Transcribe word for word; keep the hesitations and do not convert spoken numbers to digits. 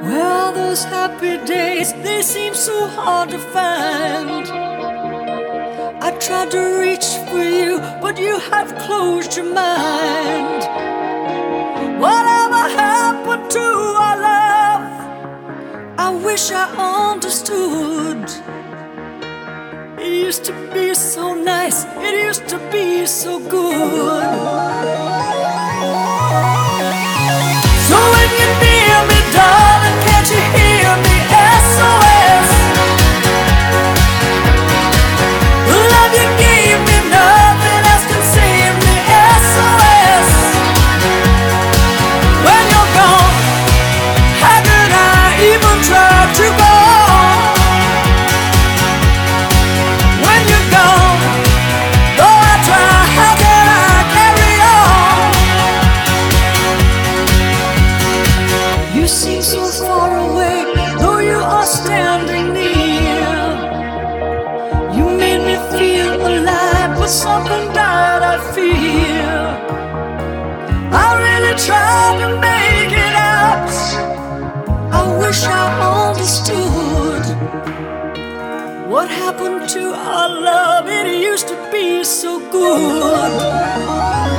Well, those happy days, they seem so hard to find. I tried to reach for you, but you have closed your mind. Whatever happened to our love? I wish I understood. It used to be so nice, it used to be so good. So when you near me, darling, can't you hear me? S O S. The love you gave me, nothing else can save me. S O S. When you're gone, how could I even try to go? When you're gone, though I try, how can I carry on? You seem so far away, though you are standing near. You made me feel alive, but something died, I fear. I really tried to make it out. I wish I understood. What happened to our love? It used to be so good.